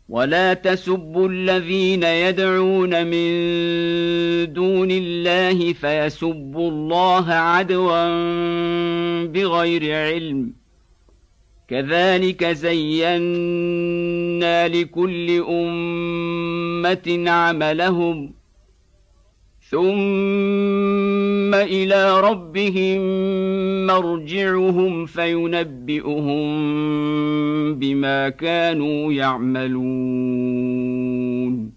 ولا تسبوا الذين يدعون من دون الله فيسبوا الله عدوا بغير علم، كذلك زينا لكل أمة عملهم ثم إلى ربهم مرجعهم فينبئهم بما كانوا يعملون.